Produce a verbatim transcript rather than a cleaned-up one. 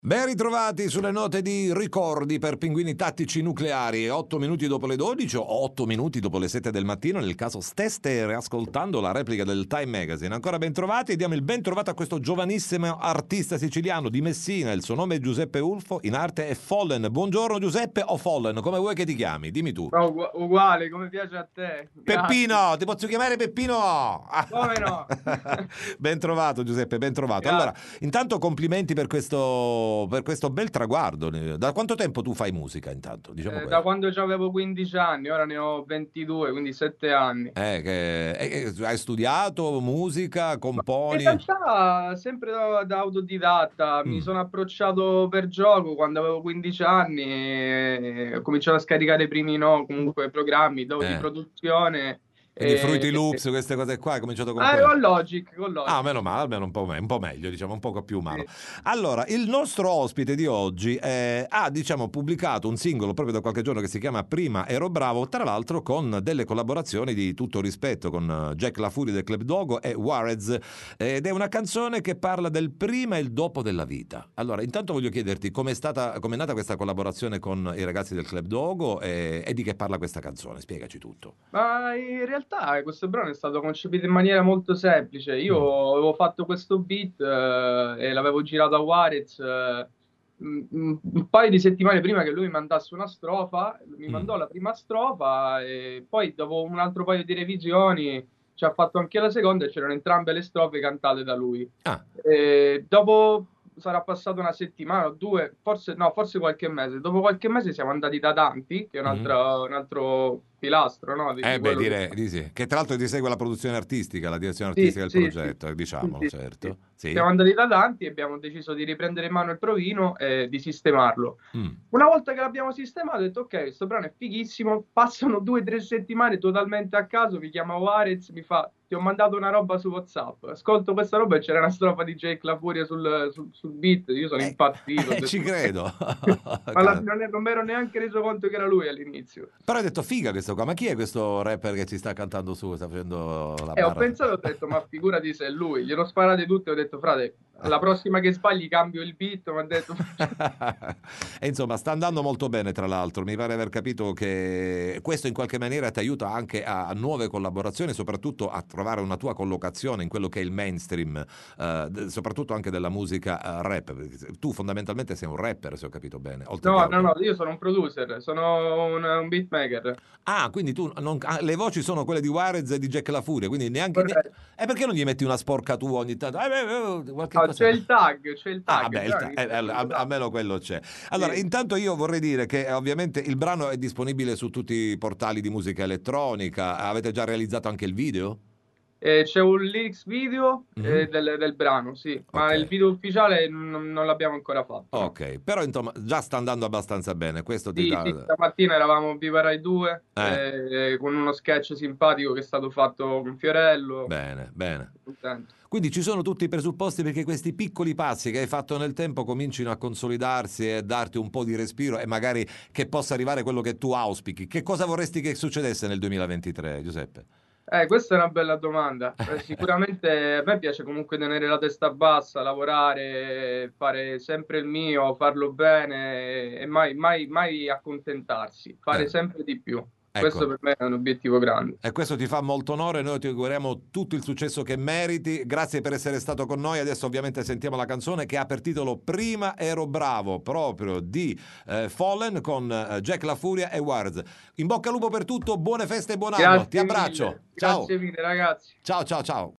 Ben ritrovati sulle note di ricordi per Pinguini Tattici Nucleari. Otto minuti dopo le dodici o otto minuti dopo le sette del mattino, nel caso steste ascoltando la replica del Time Magazine. Ancora ben trovati e diamo il ben trovato a questo giovanissimo artista siciliano di Messina. Il suo nome è Giuseppe Ulfo, in arte è Fallen. Buongiorno Giuseppe, o Fallen, come vuoi che ti chiami? Dimmi tu. No, ugu- uguale, come piace a te. Grazie. Peppino, ti posso chiamare Peppino? Come no? Ben trovato Giuseppe, ben trovato. Grazie. Allora, intanto complimenti per questo, per questo bel traguardo. Da quanto tempo tu fai musica intanto? Diciamo Eh, questo. da quando avevo quindici anni, ora ne ho ventidue, quindi sette anni. Eh, che, eh, eh, hai studiato musica, Ma in componi? realtà, sempre da, da autodidatta, mi Mm. sono approcciato per gioco quando avevo quindici anni e ho cominciato a scaricare i primi no, comunque programmi do- di Eh. produzione. Quindi E, Fruity Loops, queste cose qua, hai cominciato con ah, quello. con Logic, con Ah, Logic. meno male, almeno un po', me- un po' meglio, diciamo, un poco più umano. Sì. Allora, il nostro ospite di oggi eh, ha, diciamo, pubblicato un singolo proprio da qualche giorno che si chiama Prima ero bravo, tra l'altro con delle collaborazioni di tutto rispetto con eh, Jack La Furia del Club Dogo e Warez, ed è una canzone che parla del prima e il dopo della vita. Allora, intanto voglio chiederti com'è stata, com'è nata questa collaborazione con i ragazzi del Club Dogo e, e di che parla questa canzone? Spiegaci tutto. Ma in realtà questo brano è stato concepito in maniera molto semplice. Mm. Io avevo fatto questo beat eh, e l'avevo girato a Warez eh, un, un- un paio di settimane prima che lui mi mandasse una strofa. Mi Mm. mandò la prima strofa e poi dopo un altro paio di revisioni ci ha fatto anche la seconda e c'erano entrambe le strofe cantate da lui. Ah. E dopo sarà passata una settimana o due, forse no, forse qualche mese. Dopo qualche mese siamo andati da Danti, che è un Mm. altro, un altro pilastro, no, di, di Eh beh, quello che direi fa. di sì. Che tra l'altro ti segue la produzione artistica, la direzione Sì, artistica del sì, sì, progetto, eh, sì, diciamolo, sì, sì. certo. Sì. Siamo andati da Danti e abbiamo deciso di riprendere in mano il provino e di sistemarlo. Mm. Una volta che l'abbiamo sistemato, ho detto: ok, questo brano è fighissimo. Passano due o tre settimane totalmente a caso. Mi chiama Warez, mi fa: ti ho mandato una roba su WhatsApp. Ascolto questa roba e c'era una strofa di Jake La Furia sul, sul- sul beat. Io sono Eh, impazzito. Ho eh, ci detto, credo. ma alla fine non, è- non mi ero neanche reso conto che era lui all'inizio. Però hai detto figa questo qua, ma chi è questo rapper che ci sta cantando su, sta facendo la E ho barra? pensato, ho detto, ma figurati se è lui. Glielo sparate tutte e ho detto: frate, la prossima che sbagli cambio il beat. Mi ha detto. E insomma, sta andando molto bene, tra l'altro. Mi pare aver capito che questo in qualche maniera ti aiuta anche a, a nuove collaborazioni, soprattutto a trovare una tua collocazione in quello che è il mainstream, eh, d- soprattutto anche della musica eh, rap. Perché tu fondamentalmente sei un rapper, se ho capito bene, oltre che No, no, autore. no, io sono un producer, sono un, un beatmaker. Ah, quindi tu non, ah, le voci sono quelle di Warez e di Jack La Furia, quindi neanche. Ne... Corretto. E perché non gli metti una sporca tua ogni tanto? Eh, eh, eh, qualche No, cosa. c'è il tag, c'è il Ah, tag. beh, il Già ta- eh, inizia eh, quello, a- dai. almeno quello c'è. Allora, Sì. intanto io vorrei dire che eh, ovviamente il brano è disponibile su tutti i portali di musica elettronica. Avete già realizzato anche il video? Eh, c'è un lyrics video Mhm. eh, del, del brano, sì, Ok. ma il video ufficiale non, non l'abbiamo ancora fatto, no? Ok, però insomma già sta andando abbastanza bene, questo ti Sì, sì, dà. stamattina eravamo a Viva Rai due Eh, eh, con uno sketch simpatico che è stato fatto con Fiorello. bene, bene. Contento. Quindi ci sono tutti i presupposti perché questi piccoli passi che hai fatto nel tempo comincino a consolidarsi e darti un po' di respiro e magari che possa arrivare quello che tu auspichi. Che cosa vorresti che succedesse nel duemilaventitré, Giuseppe? Eh, questa è una bella domanda. Eh, sicuramente a me piace comunque tenere la testa bassa, lavorare, fare sempre il mio, farlo bene e mai, mai, mai accontentarsi, fare Eh, sempre di più. Questo ecco. per me è un obiettivo grande. E questo ti fa molto onore, noi ti auguriamo tutto il successo che meriti. Grazie per essere stato con noi. Adesso ovviamente sentiamo la canzone che ha per titolo Prima ero bravo, proprio di eh, Fallen con eh, Jack La Furia e Warz. In bocca al lupo per tutto, buone feste e buon anno. Ti Grazie abbraccio. mille, Ciao. grazie mille ragazzi. Ciao ciao ciao.